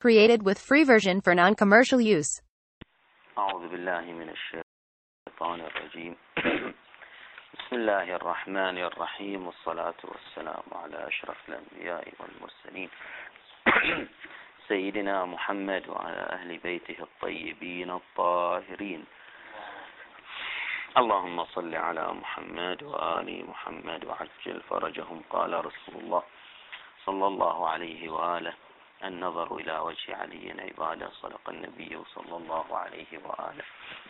Created with free version for non-commercial use. أعوذ بالله من الشيطان الرجيم. بسم الله الرحمن الرحيم، والصلاة والسلام على أشرف الأنبياء والمرسلين سيدنا محمد وعلى أهل بيته الطيبين الطاهرين. اللهم صل على محمد وآل محمد وعجل فرجهم. قال رسول الله صلى الله عليه وآله: النظر إلى وجه علي عبادة. صدق النبي صلى الله عليه وآله.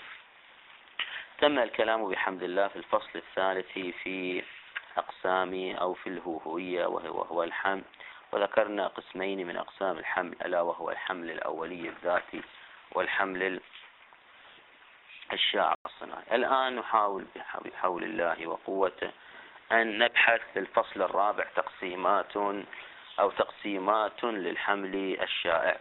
تم الكلام بحمد الله في الفصل الثالث في أقسام أو في الهوية، وهو الحمل، وذكرنا قسمين من أقسام الحمل، ألا وهو الحمل الأولي الذاتي والحمل الشائع الصناعي. الآن نحاول بحول الله وقوته أن نبحث في الفصل الرابع تقسيمات للحمل الشائع.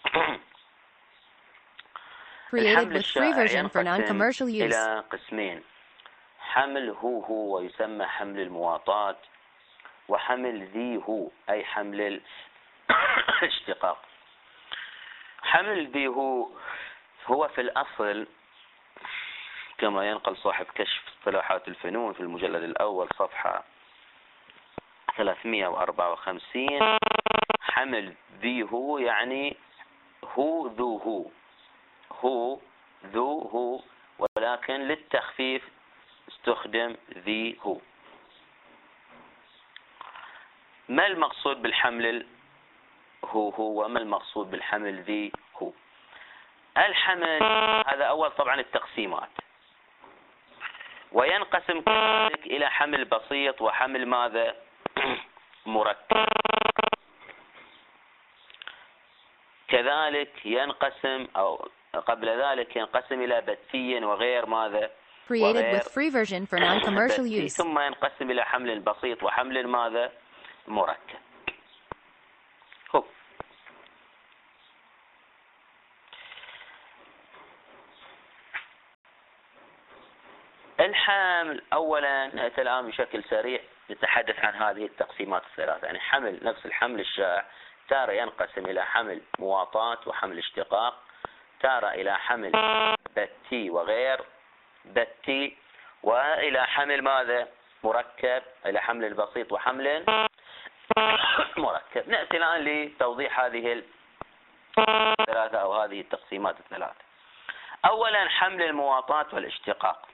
الحمل الشائع ينقسم إلى قسمين: حمل هو ويسمى حمل المواطات، وحمل ذي أي حمل الاشتقاق. حمل ذي هو في الأصل كما ينقل صاحب كشف اصطلاحات الفنون في المجلد الأول صفحة 354: حمل ذي يعني هو ذو، ولكن للتخفيف استخدم ذي هو. ما المقصود بالحمل هو وما المقصود بالحمل ذي هو؟ الحمل هذا أول طبعا التقسيمات، وينقسم كذلك إلى حمل بسيط وحمل ماذا؟ مركب. كذلك ينقسم أو قبل ذلك ينقسم إلى بتي وغير ماذا؟ Created with free version for non-commercial use. ثم ينقسم إلى حمل بسيط وحمل ماذا؟ مركب. الحمل أولا نأتي الآن بشكل سريع نتحدث عن هذه التقسيمات الثلاثة. يعني حمل نفس الحمل الشائع تارة ينقسم إلى حمل مواطات وحمل اشتقاق، تارة إلى حمل بتي وغير بتي، وإلى حمل ماذا؟ مركب، إلى حمل البسيط وحمل مركب. نأتي الآن لتوضيح هذه الثلاثة أو هذه التقسيمات الثلاثة. أولا حمل المواطات والاشتقاق.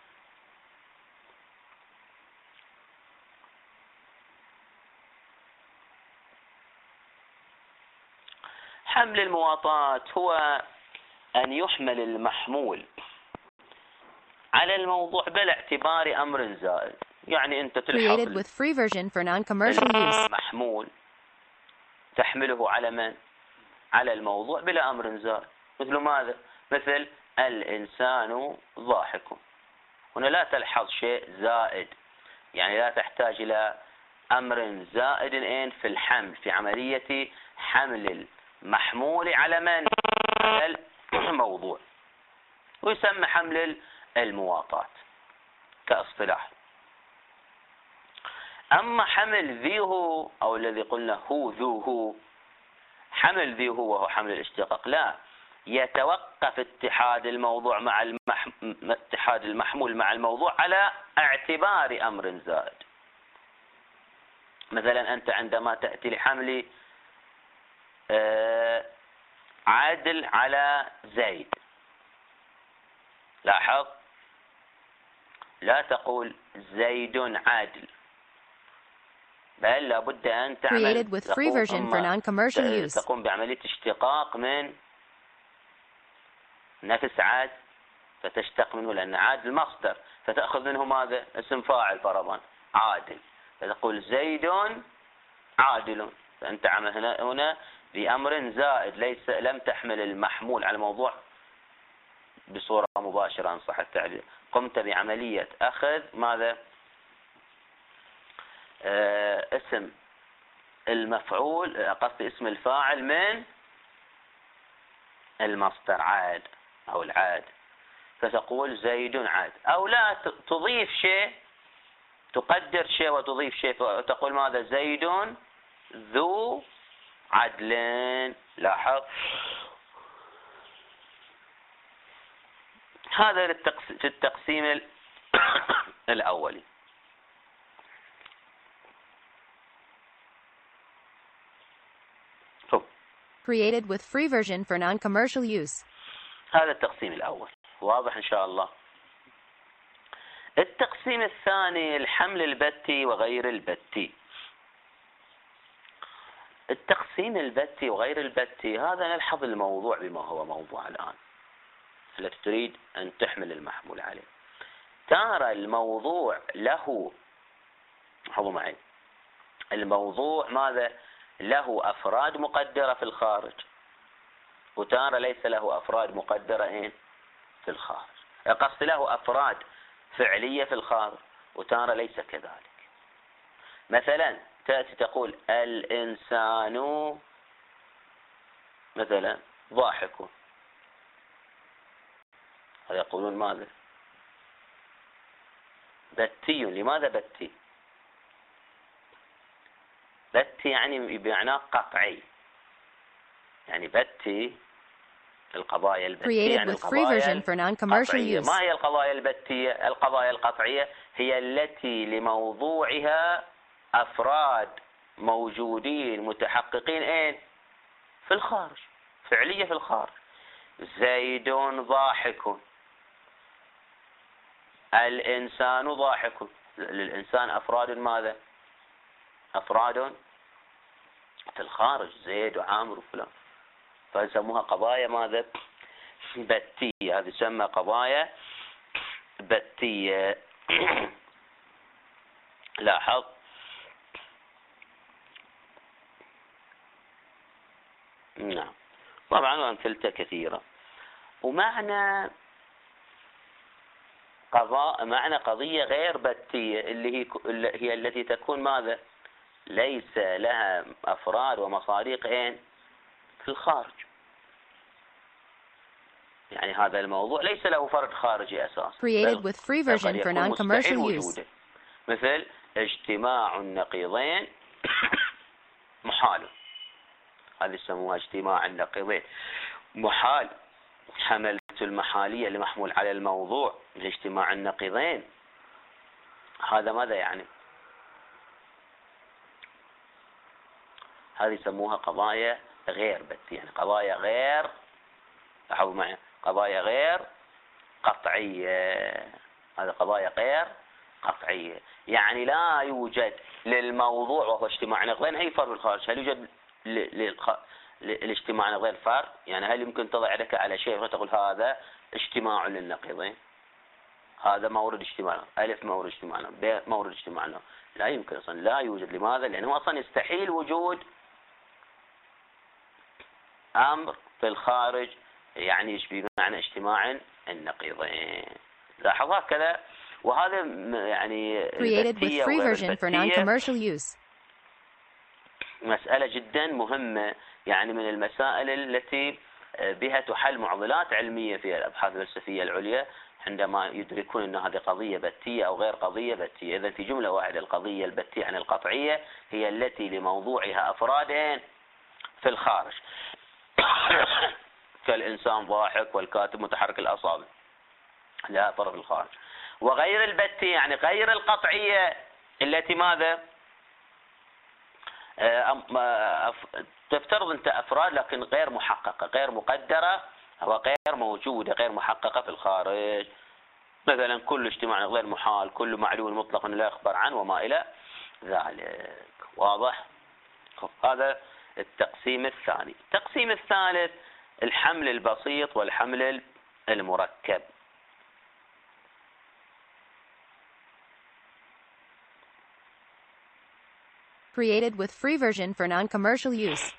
حمل المواطات هو أن يحمل المحمول على الموضوع بلا اعتبار أمر زائد. يعني أنت تلحظ المحمول تحمله على من؟ على الموضوع بلا أمر زائد. مثل ماذا؟ مثل الإنسان ضاحك. هنا لا تلحظ شيء زائد، يعني لا تحتاج إلى أمر زائد في الحمل، في عملية حمل المحمول على من؟ على الموضوع، ويسمى حمل المواطات كاصطلاح. أما حمل ذي هو أو الذي قلنا هو ذو، حمل ذي هو وهو حمل الاشتقاق لا يتوقف اتحاد الموضوع مع اتحاد المحمول مع الموضوع على اعتبار أمر زائد. مثلا أنت عندما تأتي لحمل عادل على زيد، لاحظ لا تقول زيد عادل، بل لابد أن تعمل تقوم بعملية اشتقاق من نفس عاد، فتشتق منه لأن عادل مصدر، فتأخذ منه ماذا؟ اسم فاعل فرضا عادل، فتقول زيد عادل. فأنت عمل هنا بأمر زائد، لم تحمل المحمول على الموضوع بصورة مباشرة إن صح التعبير، قمت بعملية أخذ ماذا؟ اسم المفعول، قصدي اسم الفاعل من المصدر عاد أو العاد، فتقول زيد عاد. أو لا تضيف شيء، تقدر شيء وتضيف شيء، فتقول ماذا؟ زيد ذو عدل. لاحظ هذا للتقسيم الأولي. Created with free version for non-commercial use. هذا التقسيم الأول، واضح إن شاء الله. التقسيم الثاني الحمل البتي وغير البتي. التقسيم البتي وغير البتي هذا نلحظ الموضوع بما هو موضوع الآن التي تريد أن تحمل المحمول عليه. ترى الموضوع له، لاحظوا معي، الموضوع ماذا؟ له أفراد مقدرة في الخارج، وترى ليس له أفراد مقدرة في الخارج. قصد له أفراد فعلية في الخارج وترى ليس كذلك. مثلا تأتي تقول الإنسان مثلا ضاحك، هذا يقولون ماذا؟ بتي. لماذا بتي؟ بتي يعني بمعنى قطعي، يعني بتي القضايا البتية يعني القضايا القطعية. ما هي القضايا البتية؟ القضايا القطعية هي التي لموضوعها أفراد موجودين متحققين في الخارج، فعلية في الخارج. زيد ضاحك، الإنسان ضاحك. للإنسان أفراد ماذا؟ أفراد في الخارج، زيد وعامر وفلان، فيسموها قضايا ماذا؟ بتية. هذه تسمى قضايا بتية. لاحظ نعم، طبعا أمثلته كثيرة. ومعنى معنى قضية غير بتية اللي هي التي تكون ماذا؟ ليس لها أفراد ومصادق في الخارج، يعني هذا الموضوع ليس له فرد خارجي أساسا. Created with free version for non-commercial use. مثل اجتماع النقيضين محال، هذه يسموها اجتماع النقيضين محال. حملت المحالية لمحمول على الموضوع لاجتماع النقيضين، هذا ماذا يعني؟ هذه يسموها قضايا غير بتية، يعني قضايا غير، لاحظوا معي، قضايا غير قطعية. هذه قضايا غير قطعية، يعني لا يوجد للموضوع وهو اجتماع نقيضين أي فرد بالخارج. هل يوجد الاجتماع النقيضين فرد؟ يعني هل يمكن تضع يدك على شيء وتقول هذا اجتماع للنقيضين، هذا مورد اجتماع، ألف مورد اجتماع، ب مورد اجتماع؟ لا يمكن أصلا، لا يوجد. لماذا؟ لأنه أصلا يستحيل وجود أمر في الخارج يعني يشبه معنى اجتماع النقيضين. لاحظ هكذا. وهذا يعني Created with free version for non-commercial use. مسألة جدا مهمة، يعني من المسائل التي بها تحل معضلات علمية في الأبحاث الفلسفية العليا عندما يدركون أن هذه قضية بتية أو غير قضية بتية. إذا في جملة واحدة القضية البتية عن القطعية هي التي لموضوعها أفراد في الخارج كالإنسان ضاحك والكاتب متحرك الأصابع، لا طرف الخارج. وغير البتية يعني غير القطعية التي ماذا؟ تفترض أنت أفراد لكن غير محققة، غير مقدرة وغير موجودة، غير محققة في الخارج. مثلا كل اجتماع غير محال، كل معلول مطلق لا يخبر عنه وما إلى ذلك. واضح؟ هذا التقسيم الثاني. التقسيم الثالث الحمل البسيط والحمل المركب. Created with free version for non-commercial use.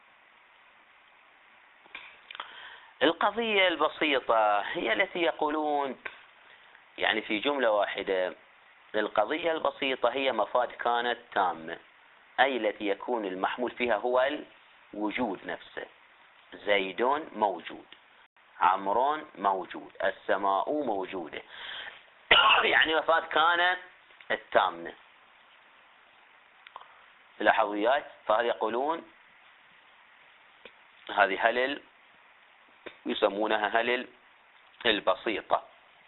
القضية البسيطة هي التي يقولون يعني في جملة واحدة القضية البسيطة هي مفاد كانت تامة، أي التي يكون المحمول فيها هو الوجود نفسه. زيد موجود، عمرو موجود، السماء موجودة. يعني مفاد كانت التامة في الأحويات. فهل يقولون هذه هلل يسمونها هلل البسيطة.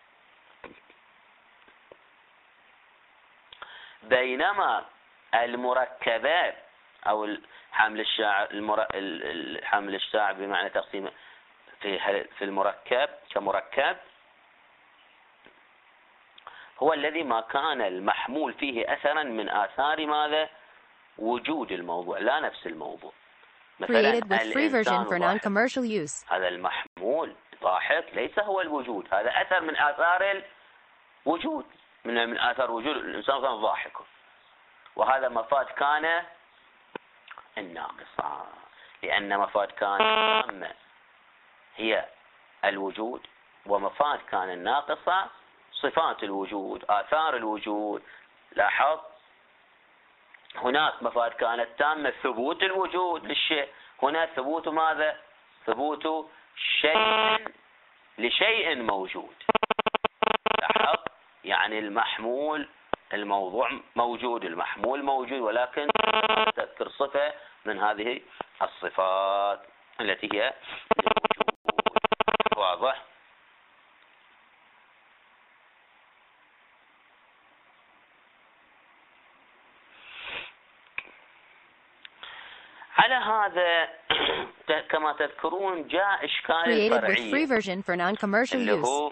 بينما المركبات أو حمل الشاع الحمل الشاع بمعنى تقسيم في المركب كمركب هو الذي ما كان المحمول فيه أثرا من آثار ماذا؟ وجود الموضوع، لا نفس الموضوع. مثلا الإنسان هذا المحمول ضاحك ليس هو الوجود، هذا أثر من آثار الوجود، من آثار وجود الإنسان كان ضاحك، وهذا مفاد كان الناقصة، لأن مفاد كان التامة هي الوجود، ومفاد كان الناقصة صفات الوجود، آثار الوجود. لاحظ هناك مفاد كانت تامة ثبوت الوجود للشيء، هنا ثبوت ماذا؟ ثبوت شيء لشيء موجود. لاحظ يعني المحمول الموضوع موجود، المحمول موجود، ولكن تذكر صفة من هذه الصفات التي هي الوجود. واضح؟ على هذا كما تذكرون جاء إشكال الفرعية اللي هو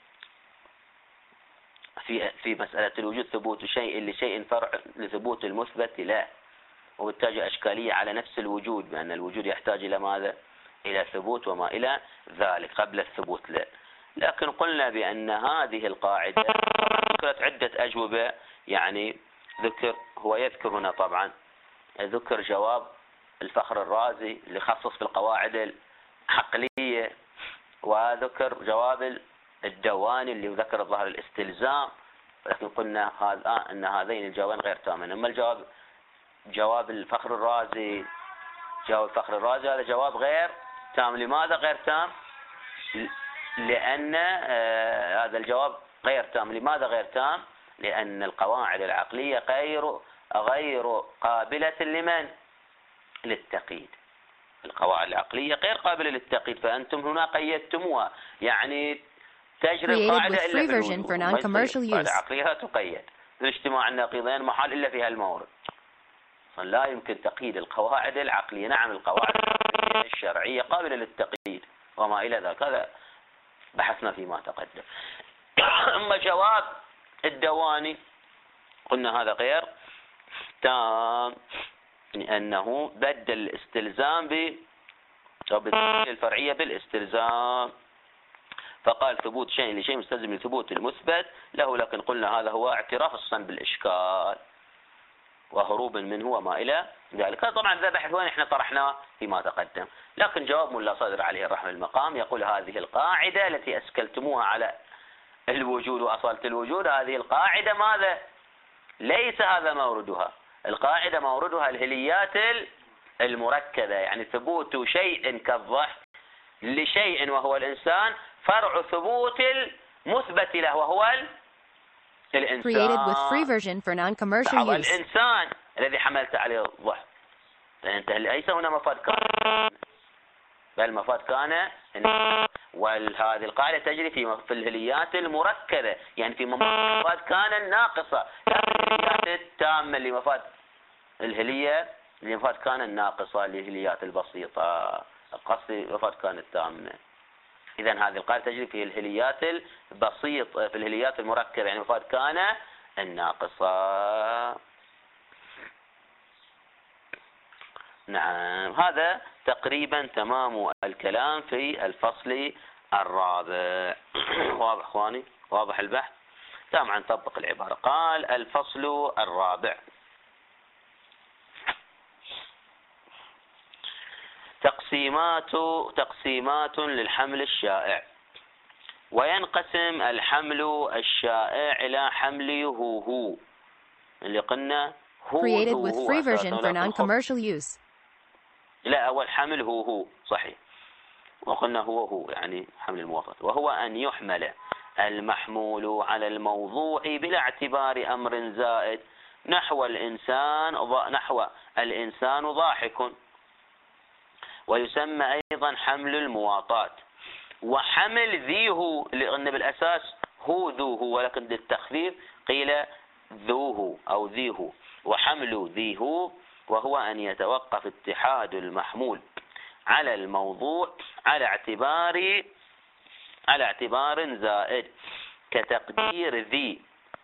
في مسألة الوجود ثبوت شيء لشيء فرع لثبوت المثبت له، وبالتالي أشكالية على نفس الوجود، بأن الوجود يحتاج إلى ماذا؟ إلى ثبوت وما إلى ذلك قبل الثبوت له. لكن قلنا بأن هذه القاعدة ذكرت عدة أجوبة، يعني هو يذكر هنا طبعا ذكر جواب الفخر الرازي اللي خصص في القواعد العقلية، وذكر جواب الدواني اللي ذكر ظهر الاستلزام، لكن قلنا أن هذين الجوابين غير تامان. أما جواب الفخر الرازي هذا جواب غير تام. لماذا غير تام؟ لأن هذا الجواب غير تام. لماذا غير تام؟ لأن القواعد العقلية غير قابلة لمن؟ للتقييد. القواعد العقلية غير قابلة للتقييد، فأنتم هنا قيدتموها، يعني تجري القاعدة إلا في الوجود. القاعدة العقلية تقيد باجتماع النقيضين محال إلا في هالمورد. لا يمكن تقييد القواعد العقلية. نعم القواعد الشرعية قابلة للتقييد وما إلى ذلك، هذا بحثنا فيما تقدم. أما جواب الدواني قلنا هذا غير تام، لأنه بدل الاستلزام الفرعية بالاستلزام، فقال ثبوت شيء لشيء مستلزم لثبوت المثبت له، لكن قلنا هذا هو اعتراف الصن بالإشكال وهروب منه وما إلى ذلك. طبعا ذا بحث وين احنا طرحناه فيما تقدم. لكن جواب ملا صدر عليه الرحمة المقام يقول هذه القاعدة التي أسكلتموها على الوجود وأصالة الوجود، هذه القاعدة ماذا؟ ليس هذا موردها. القاعدة موردها الهليات المركبة، يعني ثبوت شيء كالضحك لشيء وهو الإنسان فرع ثبوت المثبت له وهو الإنسان. الإنسان الذي حملت عليه الضحك، ليس هنا مفاد كان، بل مفاد كان. وهذه القاعدة تجري في الهليات المركبة، يعني في مفاد كان الناقصة، لا في الهليات التامة لمفاد الهلية لمفاد كان الناقصة للهليات البسيطة. القصد مفاد كان التامة. إذن هذه القاعدة تجري في الهليات البسيطة، في الهليات المركبة، يعني مفاد كان الناقصة. نعم هذا تقريبا تمام الكلام في الفصل الرابع. واضح اخواني؟ واضح البحث؟ تمام. نطبق العبارة. قال الفصل الرابع: تقسيمات للحمل الشائع. وينقسم الحمل الشائع إلى حمل هو اللي قلنا هو لا، أول حمل هو صحيح، وقلنا هو يعني حمل الموافق، وهو أن يحمل المحمول على الموضوع بلا اعتبار أمر زائد نحو الإنسان ضاحك، ويسمى أيضا حمل المواطات. وحمل ذي هو اللي قلنا بالأساس هو ذو هو، ولكن للتخفيف قيل ذوه أو ذي هو. وحمل ذي هو وهو أن يتوقف اتحاد المحمول على الموضوع على اعتبار زائد كتقدير ذي،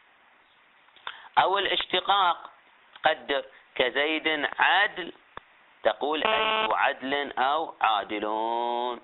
أو الاشتقاق قدر كزيد عدل، تقول أي عدل أو عادلون.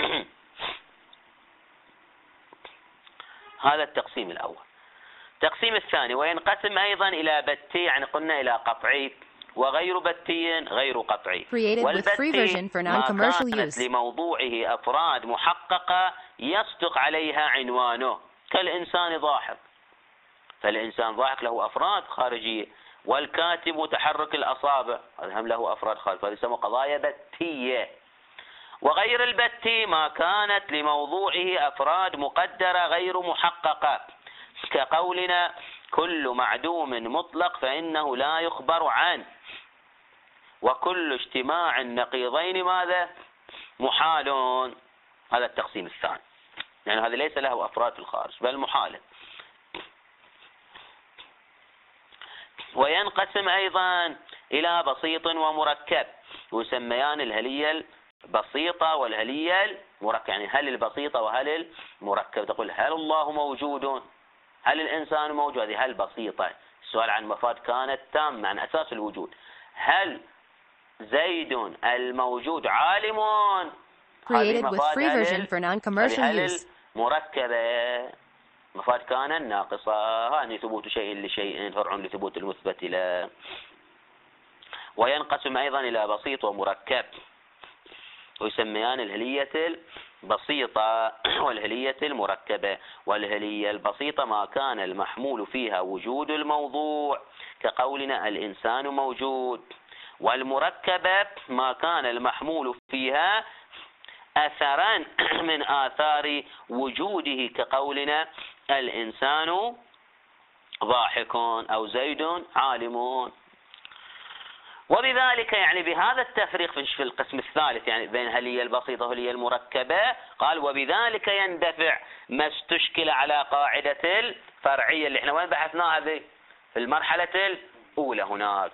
هذا التقسيم الأول. التقسيم الثاني وينقسم أيضا إلى بتي، يعني قلنا إلى قطعي وغير بتي غير قطعي. والبتي ما كانت لموضوعه أفراد محققة يصدق عليها عنوانه، كالإنسان ضاحك، فالإنسان ضاحك له أفراد خارجية، والكاتب متحرك الأصابع هذا هم له أفراد خارجية، فهذه يسمى قضايا بتية. وغير البتي ما كانت لموضوعه أفراد مقدرة غير محققة، كقولنا كل معدوم مطلق فإنه لا يخبر عنه، وكل اجتماع النقيضين ماذا؟ محال. هذا التقسيم الثاني، يعني هذا ليس له أفراد في الخارج بل محال. وينقسم أيضا إلى بسيط ومركب، ويسميان الهلية البسيطة والهلية المركب. يعني هل البسيطة وهل المركب، تقول هل الله موجود، هل الإنسان موجود، هذه هل بسيطة. السؤال عن مفاد كانت تامة عن أساس الوجود. هل زيد الموجود عالم، created with free version for non-commercial use. مركبة مفاد كان ناقصة، يعني ثبوت شيء لشيء فرع لثبوت المثبت له. وينقسم أيضا إلى بسيط ومركب، ويسميان الهلية البسيطة والهلية المركبة. والهلية البسيطة ما كان المحمول فيها وجود الموضوع، كقولنا الإنسان موجود. والمركبة ما كان المحمول فيها أثرا من آثار وجوده، كقولنا الإنسان ضاحك أو زيد عالم. وبذلك يعني بهذا التفريق في القسم الثالث يعني بين هلية البسيطة وهلية المركبة، قال وبذلك يندفع ما استشكل على قاعدة الفرعية اللي احنا وين بحثناها هذه في المرحلة الأولى هناك.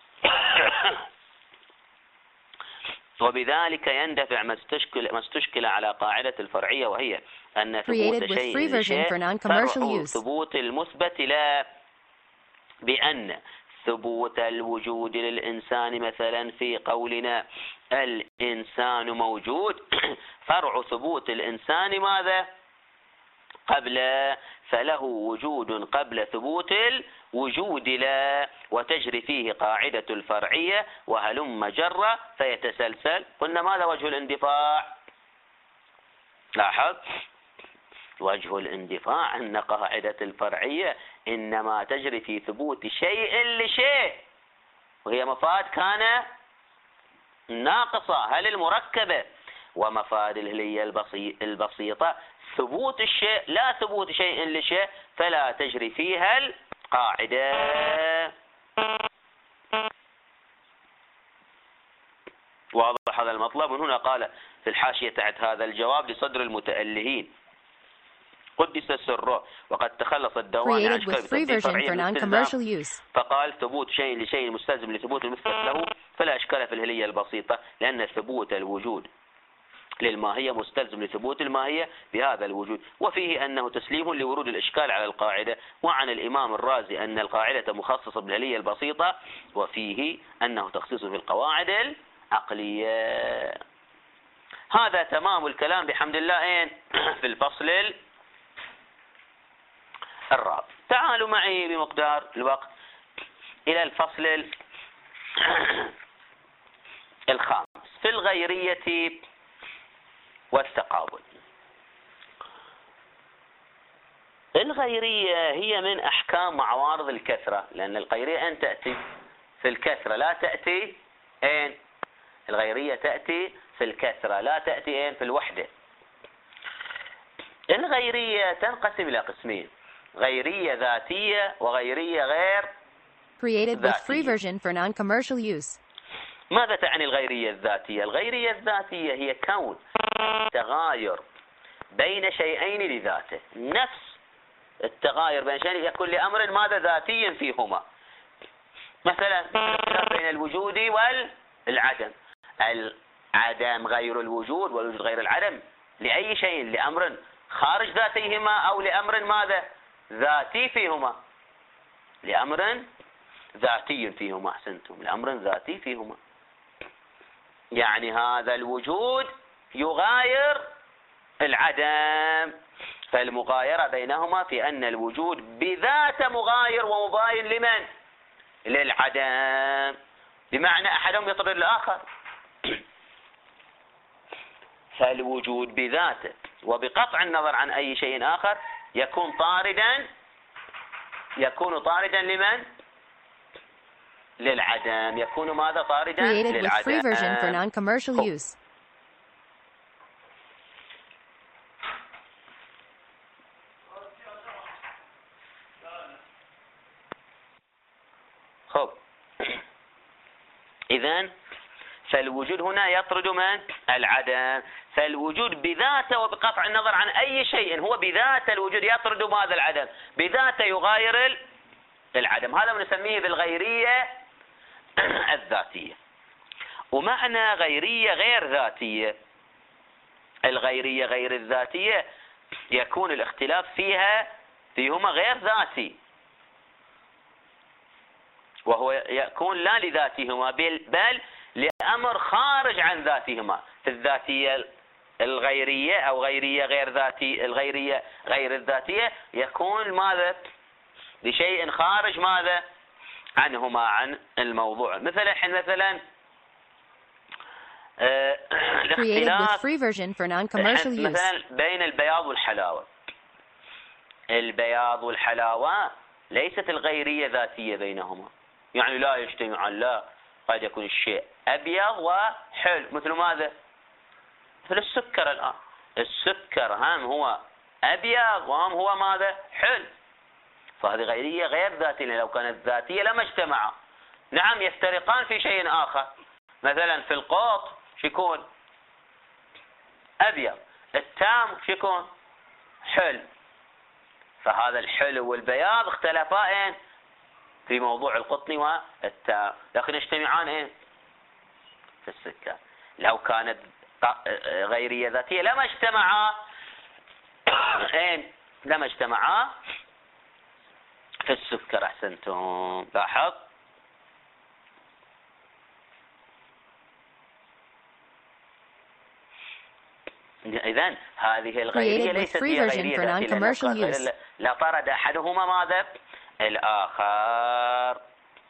وبذلك يندفع ما استشكل على قاعدة الفرعية، وهي أن ثبوت شيء فرع ثبوت المثبت لا، بأن ثبوت الوجود للإنسان مثلا في قولنا الإنسان موجود فرع ثبوت الإنسان ماذا؟ قبل، فله وجود قبل ثبوت الوجود لا، وتجري فيه قاعدة الفرعية وهلم جرة فيتسلسل. قلنا ماذا وجه الاندفاع؟ لاحظ وجه الاندفاع أن قاعدة الفرعية إنما تجري في ثبوت شيء لشيء، وهي مفاد كان ناقصة هل المركبة. ومفاد الهلية البسيطة ثبوت الشيء لا ثبوت شيء لشيء، فلا تجري فيها القاعدة. واضح هذا المطلب؟ من هنا قال في الحاشية تحت هذا الجواب لصدر المتألهين قدس سره وقد تخلص الدواني عن اشكال فرعية، فقال ثبوت شيء لشيء مستلزم لثبوت المثبت له، فلا اشكال في الهلية البسيطة، لأن ثبوت الوجود للماهية مستلزم لثبوت الماهية بهذا الوجود، وفيه أنه تسليم لورود الإشكال على القاعدة. وعن الإمام الرازي أن القاعدة مخصصة بالهلية البسيطة، وفيه أنه تخصيص في القواعد العقلية. هذا تمام الكلام بحمد الله في الفصل الرابع. تعالوا معي بمقدار الوقت إلى الفصل الخامس في الغيرية والتقابل. الغيرية هي من أحكام معوارض الكثرة، لأن الغيرية أن تأتي في الكثرة لا تأتي الغيرية تأتي في الكثرة لا تأتي في الوحدة. الغيرية تنقسم إلى قسمين: غيرية ذاتية وغيرية غير created with free ذاتية. version for non-commercial use. ماذا تعني الغيرية الذاتية؟ الغيرية الذاتية هي كون التغاير بين شيئين لذاته، نفس التغاير بين شيئين يكون لأمر ماذا ذاتي فيهما. مثلا الاختلاف بين الوجود والعدم، العدم غير الوجود والوجود غير العدم، لأي شيء؟ لأمر خارج ذاتيهما أو لأمر ماذا ذاتي فيهما؟ لأمر ذاتي فيهما. أحسنتم، لأمر ذاتي فيهما. يعني هذا الوجود يغاير العدم، فالمغايرة بينهما في أن الوجود بذاته مغاير ومباين لمن؟ للعدم، بمعنى أحدهم يطرد الآخر. فالوجود بذاته وبقطع النظر عن أي شيء آخر يكون طاردا لمن؟ للعدم. يكون ماذا؟ طاردا Created with free version for للعدم. non-commercial use. خب، إذن فالوجود هنا يطرد من؟ العدم. فالوجود بذاته وبقطع النظر عن أي شيء، هو بذاته الوجود يطرد ماذا؟ العدم، بذاته يغاير العدم. هذا نسميه بالغيرية الذاتية. ومعنى غيرية غير ذاتية، الغيرية غير الذاتية يكون الاختلاف فيهما غير ذاتي، وهو يكون لا لذاتهما بل لأمر خارج عن ذاتهما. في الذاتية الغيرية أو غيرية غير ذاتي، الغيرية غير الذاتية يكون ماذا؟ لشيء خارج ماذا؟ عنهما، عن الموضوع. مثلا Created with free version for non-commercial use. مثلا بين البياض والحلاوة. البياض والحلاوة ليست الغيرية ذاتية بينهما، يعني لا يجتمعان، لا، قد يكون الشيء أبيض وحلو، مثل ماذا؟ مثل السكر. الآن السكر هم هو أبيض وهم هو ماذا؟ حلو. فهذه غيرية غير ذاتية، لو كانت ذاتية لما اجتمعا. نعم يفترقان في شيء آخر، مثلا في القوط شيكون أبيض، التام شيكون حلو. فهذا الحلو والبياض اختلفان في موضوع القطن والتام، لكن يجتمعان في السكر. لو كانت غيرية ذاتية لما اجتمعا في السكر. أحسنتم، لاحظ. إذن هذه الغيرية ليست هي غيرية ذاتية، لا طرد أحدهما ماذا؟ الآخر.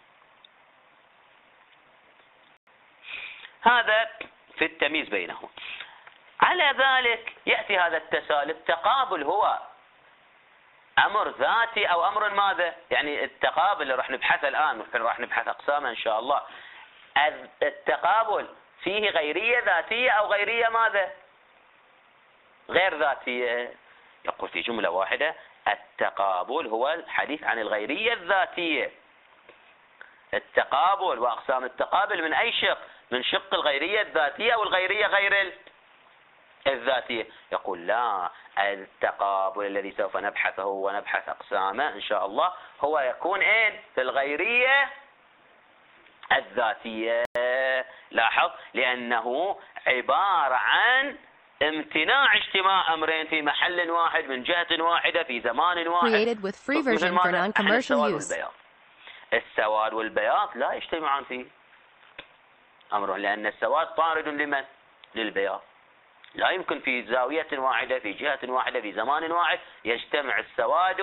هذا في التمييز بينهم. على ذلك يأتي هذا التساؤل، التقابل هو أمر ذاتي أو أمر ماذا؟ يعني التقابل اللي راح نبحثه الآن، راح نبحث أقسامه إن شاء الله. التقابل فيه غيرية ذاتية أو غيرية ماذا؟ غير ذاتية. يقول في جملة واحدة: التقابل هو الحديث عن الغيرية الذاتية. التقابل وأقسام التقابل من أي شق؟ من شق الغيرية الذاتية أو الغيرية غير الذاتية. يقول لا، التقابل الذي سوف نبحثه ونبحث أقسامه إن شاء الله هو يكون في الغيرية الذاتية. لاحظ، لأنه عبارة عن امتناع اجتماع أمرين في محل واحد من جهة واحدة في زمان واحد. Created with free version for non-commercial use. السواد والبياض لا يجتمعان في أمر، لأن السواد طارد لمن؟ للبياض. لا يمكن في زاوية واحدة في جهة واحدة في زمان واحد يجتمع السواد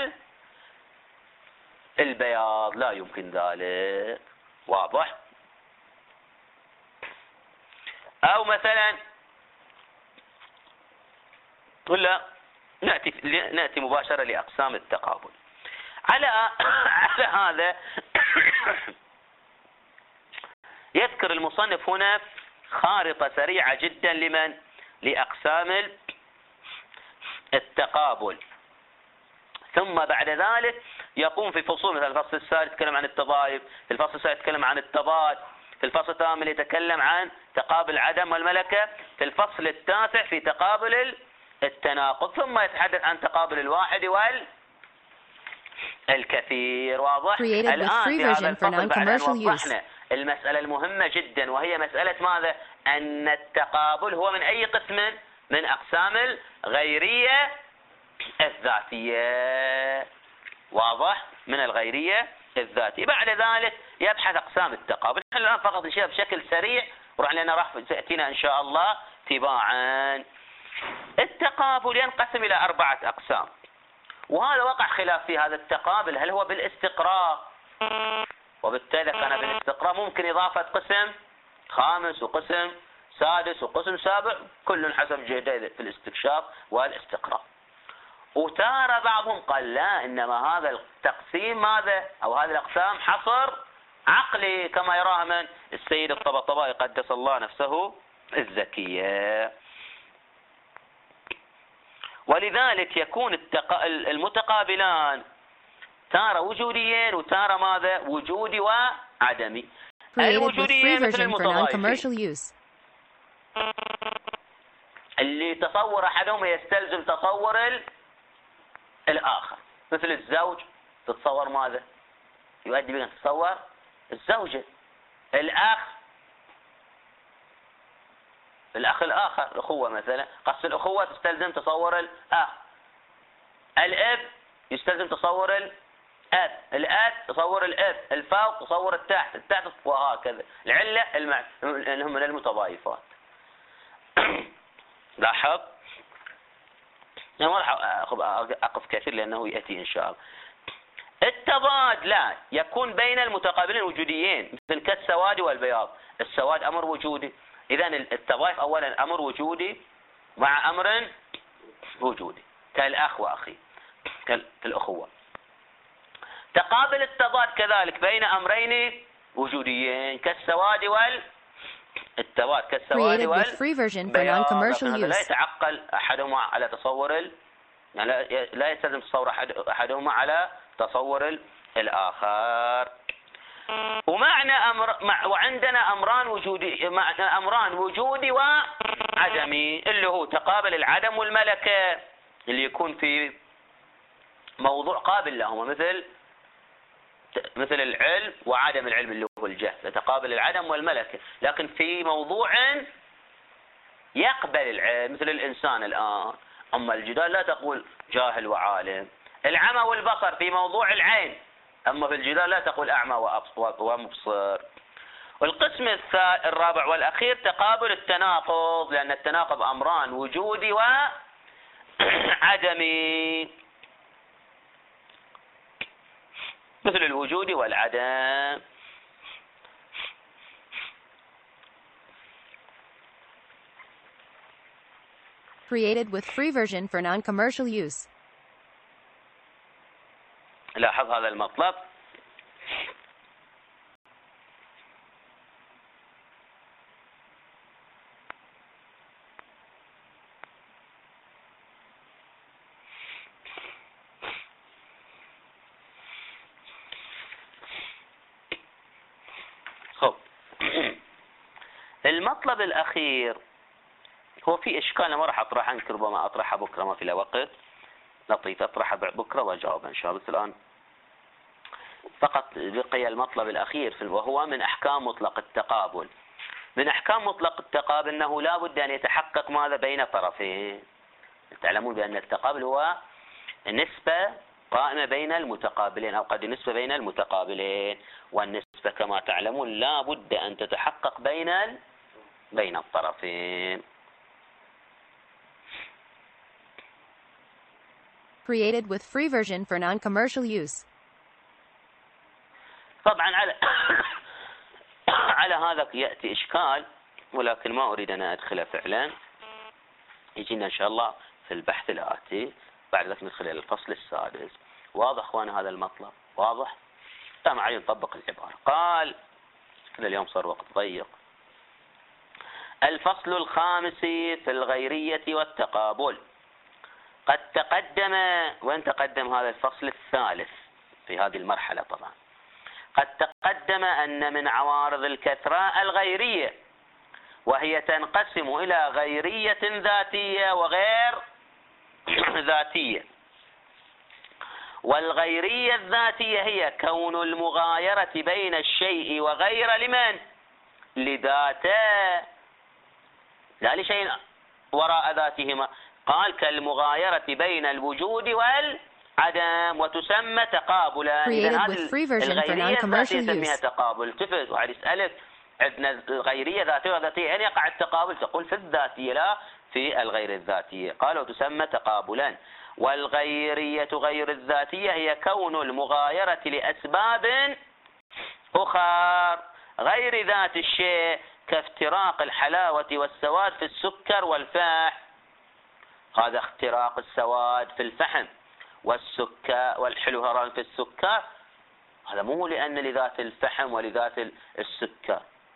والبياض، لا يمكن ذلك. واضح؟ أو مثلا ولا نأتي مباشرة لأقسام التقابل. على هذا يذكر المصنف هنا خارطة سريعة جدا لمن؟ لأقسام التقابل. ثم بعد ذلك يقوم في فصول، مثلا الفصل الثالث يتكلم عن التضايف، في الفصل الثالث يتكلم عن التضاد، في الفصل الثامن يتكلم عن تقابل العدم والملكة، في الفصل التاسع في تقابل التناقض، ثم يتحدث عن تقابل الواحد والكثير. واضح؟ الآن في هذا الفصل بعد أن وضحنا المسألة المهمة جدا، وهي مسألة ماذا؟ أن التقابل هو من أي قسم؟ من أقسام الغيرية الذاتية. واضح؟ من الغيرية الذاتية. بعد ذلك يبحث أقسام التقابل. نحن الآن فقط نشير بشكل سريع، راح تأتينا إن شاء الله تباعا. التقابل ينقسم إلى 4 أقسام، وهذا وقع خلاف في هذا التقابل، هل هو بالاستقراء؟ وبالتالي كان بالاستقراء ممكن إضافة قسم خامس وقسم سادس وقسم سابع، كل حسب جهده في الاستكشاف والاستقراء. وتارى بعضهم قال لا، إنما هذا التقسيم ماذا؟ أو هذه الأقسام حصر عقلي، كما يراها من السيد الطبطبائي قدس الله نفسه الزكية. ولذلك يكون المتقابلان تارة وجوديين وتارة ماذا؟ وجودي وعدمي. الوجوديين مثل المتضايفين اللي تصور أحدهم يستلزم تصور الآخر، مثل الزوج تتصور ماذا؟ يؤدي بأن تتصور الزوجة. الأخ الآخر، الأخوة مثلا، قصد الأخوة تستلزم تصور الأخ. الأب يستلزم تصور الأب، الأب تصور الأب، الفوق تصور التحت، التحت وهكذا. العلة هم من المتضايفات. لاحظ؟ أنا ما راح أقف كثير لأنه يأتي إن شاء الله. التضاد لا يكون بين المتقابلين الوجوديين، مثل كالسواد والبياض. السواد أمر وجودي، إذن التضايف أولا أمر وجودي مع أمر وجودي، كالأخ وأخي، كالأخوة. تقابل التضاد كذلك بين أمرين وجوديين كالسواد التضاد كالسواد والبياض. لا يتعقل أحدهما على تصور يعني لا يستلزم تصور أحدهما على تصور الآخر. وعندنا أمران وجودي وعدمي، اللي هو تقابل العدم والملكة، اللي يكون في موضوع قابل لهما، مثل العلم وعدم العلم اللي هو الجهل، تقابل العدم والملكة. لكن في موضوع يقبل العلم مثل الإنسان الآن. أما الجدال لا تقول جاهل وعالم. العمى والبصر في موضوع العين، أما في الجدال لا تقول أعمى ومبصر. والقسم الرابع والأخير تقابل التناقض، لأن التناقض أمران وجودي وعدمي، مثل الوجود والعدم. Created with free version for non-commercial use. لاحظ هذا المطلب. المطلب الأخير هو في إشكال، أنا ما راح أطرح عنك، ربما أطرحها بكرة، ما في له وقت لطيف، أطرحها بكرة وأجاوب إن شاء الله. بس الآن فقط بقي المطلب الأخير وهو من أحكام مطلق التقابل. من أحكام مطلق التقابل أنه لا بد أن يتحقق ماذا بين طرفين. تعلمون بأن التقابل هو نسبة قائمة بين المتقابلين، أو قد نسبة بين المتقابلين، والنسبة كما تعلمون لا بد أن تتحقق بين الطرفين. Created with free version for non-commercial use. طبعا على هذا يأتي إشكال، ولكن ما أريد أن أدخله فعلا، يجينا إن شاء الله في البحث الآتي. بعد ذلك ندخل إلى الفصل السادس. واضح أخوانا هذا المطلب؟ واضح؟ طبعا علي نطبق العبارة. قال كل اليوم صار وقت ضيق. الفصل الخامس في الغيرية والتقابل. قد تقدم، وين تقدم هذا الفصل الثالث في هذه المرحلة طبعا. قد تقدم أن من عوارض الكثرة الغيرية، وهي تنقسم إلى غيرية ذاتية وغير ذاتية. والغيرية الذاتية هي كون المغايرة بين الشيء وغير لمن؟ لذاته، لا لشيء وراء ذاتهما. قال كالمغايرة بين الوجود والعدم، وتسمى تقابلا. إذن هذه الغيرية الذاتية يسميها تقابل. التفت وعد يسألك، عندنا غيرية ذاتية وذاتية، أين يقع التقابل؟ تقول في الذاتية لا في الغير الذاتية. قال وتسمى تقابلا. والغيرية غير الذاتية هي كون المغايرة لأسباب أخرى غير ذات الشيء، كافتراق الحلاوة والسواد في السكر والفحم. هذا اختراق السواد في الفحم والسكر والحلو هران في السكر، هذا مو لأن لذات الفحم ولذات السكر،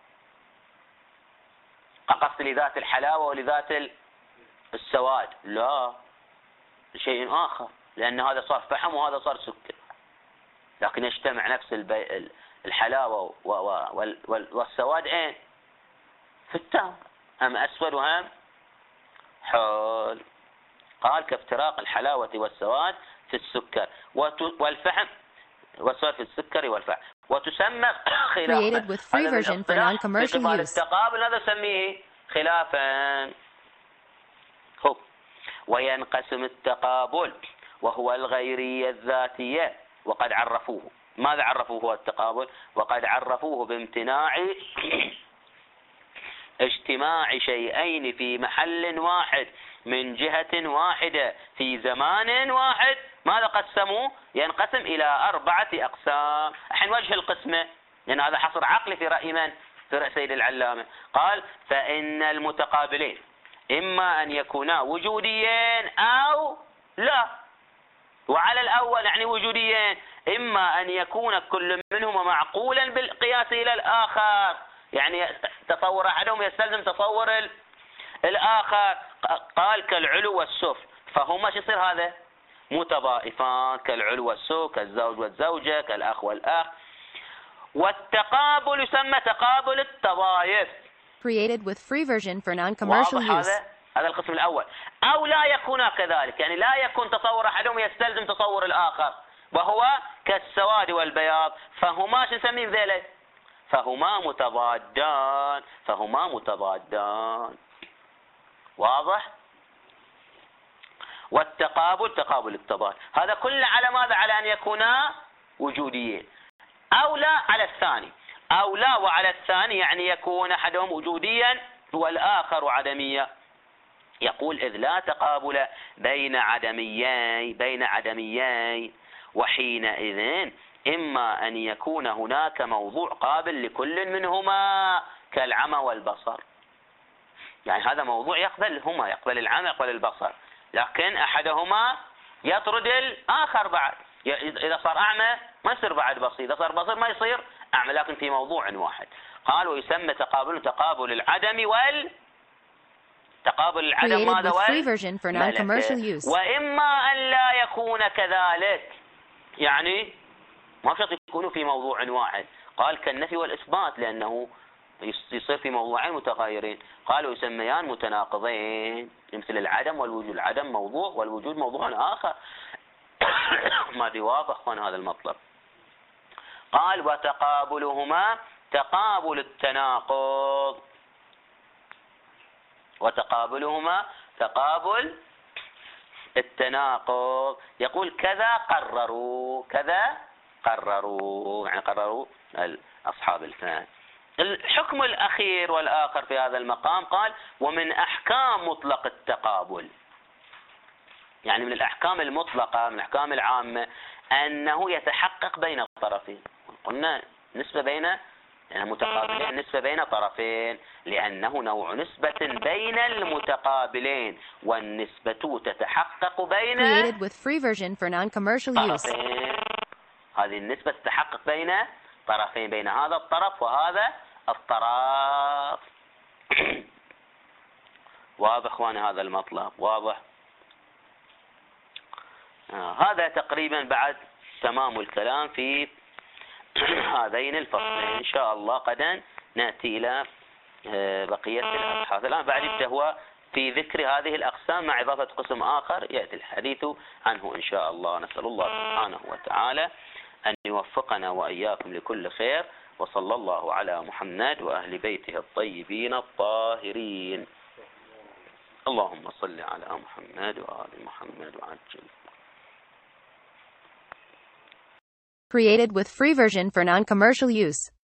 أقصد لذات الحلاوة ولذات السواد، لا، شيء آخر، لأن هذا صار فحم وهذا صار سكر، لكن يجتمع نفس الحلاوة والسواد أين؟ في التمر، هم أسود وهم حول. قال كافتراق الحلاوة والسواد في السكر والفحم والسواد في السكر والفحم. وتسمى خلافا. هذا التقابل هذا سميه خلافا. وينقسم التقابل وهو الغيرية الذاتية، وقد عرفوه. ماذا عرفوه هو التقابل؟ وقد عرفوه بامتناع اجتماع شيئين في محل واحد من جهة واحدة في زمان واحد. ماذا قسموه؟ ينقسم إلى 4 أقسام. الحين وجه القسمة، لأن هذا حصر عقلي في رأي من؟ في رأي سيد العلامة. قال فإن المتقابلين إما أن يكونا وجوديين أو لا. وعلى الأول يعني وجوديين، إما أن يكون كل منهما معقولا بالقياس إلى الآخر، يعني تصور أحدهم يستلزم تصور الآخر. قال كالعلو والسفل، فهما شو يصير هذا؟ متضائفان، كالعلو والسفل، كالزوج والزوجة، كالأخ والأخ. والتقابل يسمى تقابل التضايف. Created with free version for non-commercial use. هذا القسم الأول. أو لا يكون كذلك، يعني لا يكون تصور أحدهم يستلزم تصور الآخر، وهو كالسواد والبياض، فهما شو نسميه ذلك؟ فهما متضادان. فهما متضادان. واضح؟ والتقابل تقابل التضاد. هذا كله على ماذا؟ على أن يكونا وجوديين. أو لا على الثاني. أو لا وعلى الثاني يعني يكون أحدهم وجوديا والآخر عدميا. يقول إذ لا تقابل بين عدميين وحينئذ إما أن يكون هناك موضوع قابل لكل منهما كالعمى والبصر. يعني هذا موضوع يقبلهما، يقبل العمى يقبل البصر، لكن أحدهما يطرد الآخر بعد. إذا صار أعمى ما يصير بعد بصير، إذا صار بصير ما يصير أعمى، لكن في موضوع واحد. قال ويسمى تقابل العدم تقابل العدم ماذا؟ وإما أن لا يكون كذلك، يعني ما شرط يكونوا في موضوع واحد. قال كالنفي والإثبات، لأنه يصير في موضوعين متغايرين. قالوا يسميان متناقضين، مثل العدم والوجود. العدم موضوع والوجود موضوع آخر. ما دي واضح هنا هذا المطلب. قال وتقابلهما تقابل التناقض، وتقابلهما تقابل التناقض. يقول كذا قرروا، كذا قرروا، يعني قرروا أصحاب الفهم. الحكم الأخير والآخر في هذا المقام قال ومن أحكام مطلق التقابل، يعني من الأحكام المطلقة، من الأحكام العامة، أنه يتحقق بين الطرفين. قلنا نسبة بين متقابلين، نسبة بين طرفين، لأنه نوع نسبة بين المتقابلين، والنسبة تتحقق بين طرفين. هذه النسبة تتحقق بين طرفين، بين هذا الطرف وهذا الطرف. واضح اخواني هذا المطلب؟ واضح؟ هذا تقريبا بعد تمام الكلام في هذين الفصلين. إن شاء الله غدا نأتي إلى بقية الأبحاث. الآن بعد يبدأ هو في ذكر هذه الأقسام مع إضافة قسم آخر يأتي الحديث عنه إن شاء الله. نسأل الله سبحانه وتعالى أن يوفقنا وإياكم لكل خير، وصلى الله على محمد وأهل بيته الطيبين الطاهرين. اللهم صل على محمد وآل محمد وعجل. Created with free version for non-commercial use.